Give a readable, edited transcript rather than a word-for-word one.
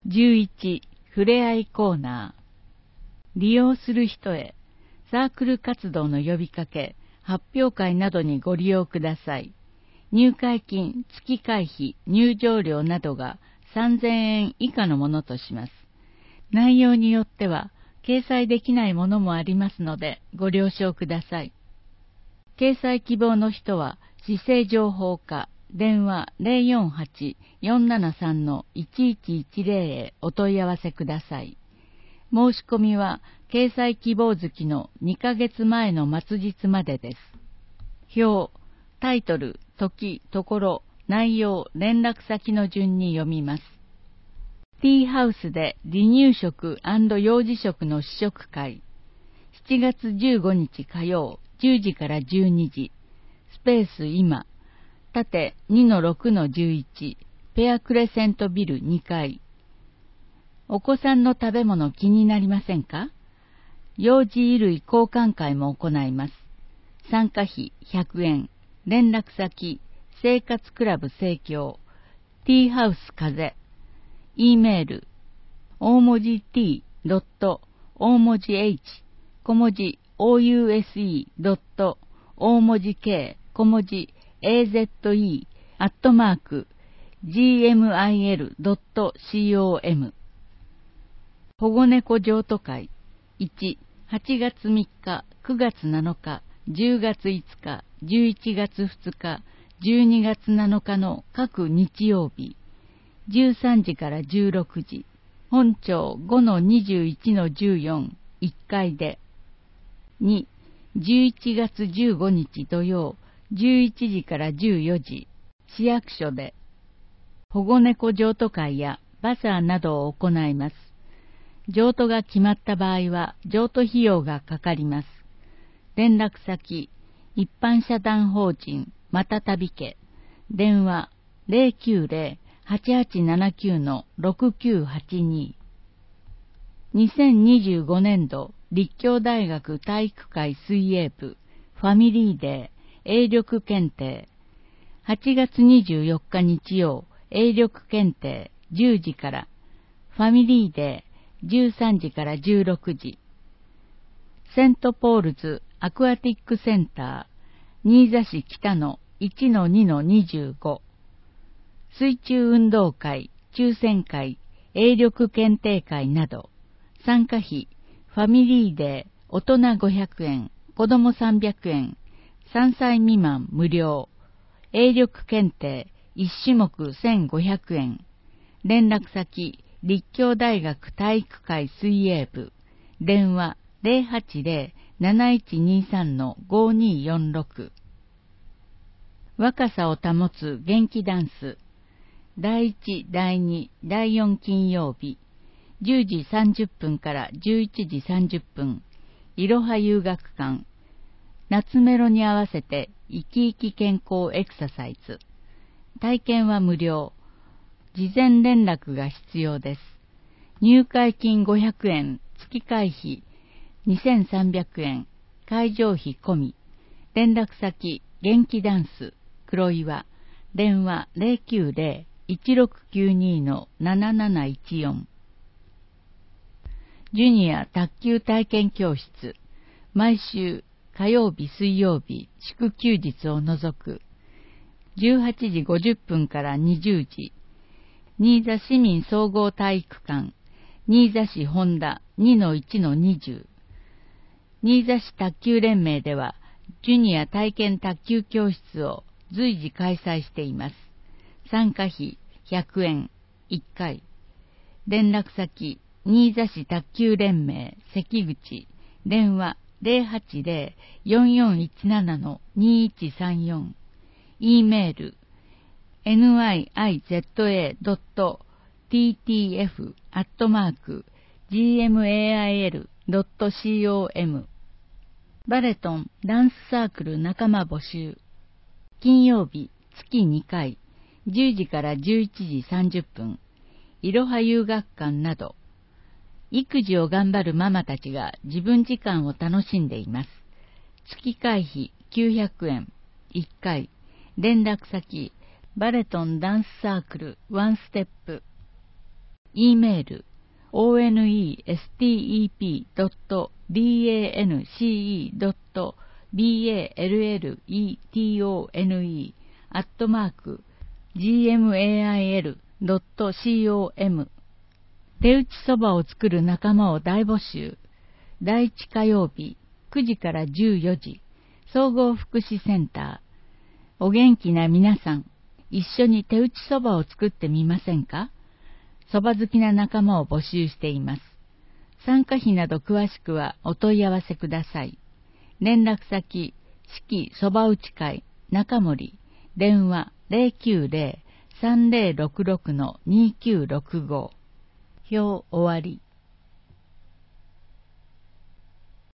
11、ふれあいコーナー。利用する人へ、サークル活動の呼びかけ、発表会などにご利用ください。入会金、月会費、入場料などが3000円以下のものとします。内容によっては、掲載できないものもありますので、ご了承ください。掲載希望の人は、市政情報課、電話048-473-1110へお問い合わせください。申し込みは、掲載希望月の2ヶ月前の末日までです。表、タイトル、時、ところ、内容、連絡先の順に読みます。ティーハウスで離乳食&幼児食の試食会。7月15日火曜、10時から12時。スペース今。縦 2-6-11。ペアクレセントビル2階。お子さんの食べ物気になりませんか？幼児衣類交換会も行います。参加費100円。連絡先、生活クラブ生協。ティーハウス風。E メール、大文字 t. 大文字 h. 小文字 ouse. 大文字 k. 小文字 aze. @gmil.com。保護猫譲渡会。1、8月3日、9月7日、10月5日、11月2日、12月7日の各日曜日。13時から16時。本町 5-21-14、1階で。2、11月15日土曜、11時から14時。市役所で。保護猫譲渡会やバザーなどを行います。譲渡が決まった場合は譲渡費用がかかります。連絡先、一般社団法人またたび家。電話090-8879-6982。2025年度立教大学体育会水泳部ファミリーデー営力検定。8月24日日曜営力検定10時から。ファミリーデー13時から16時。セントポールズアクアティックセンター、新座市北の 1-2-25。水中運動会、抽選会、営力検定会など。参加費、ファミリーデー、大人500円、子供300円、3歳未満無料。営力検定、1種目1500円。連絡先、立教大学体育会水泳部。電話080-7123-5246。若さを保つ元気ダンス。第1、第2、第4金曜日。10時30分から11時30分。いろは遊学館。夏メロに合わせて生き生き健康エクササイズ。体験は無料。事前連絡が必要です。入会金500円、月会費2300円、会場費込み。連絡先、元気ダンス、黒岩。電話090-1692-7714。ジュニア卓球体験教室。毎週火曜日、水曜日、祝休日を除く。18時50分から20時。新座市民総合体育館。新座市本田 2-1-20。新座市卓球連盟では、ジュニア体験卓球教室を随時開催しています。参加費100円、1回。連絡先、新座市卓球連盟関口。電話080-4417-2134。E メール、niza.ttf@gmail.com。バレトンダンスサークル仲間募集。金曜日月2回、10時から11時30分。いろは遊学館など。育児を頑張るママたちが自分時間を楽しんでいます。月会費900円、1回。連絡先、バレトンダンスサークルワンステップ。 E メール、onestep.dancetone@gmail.com。手打ちそばを作る仲間を大募集。第1火曜日、9時から14時、総合福祉センター。お元気な皆さん、一緒に手打ちそばを作ってみませんか？そば好きな仲間を募集しています。参加費など詳しくはお問い合わせください。連絡先、四季そば打ち会、中森、電話090-3066-2965。表終わり。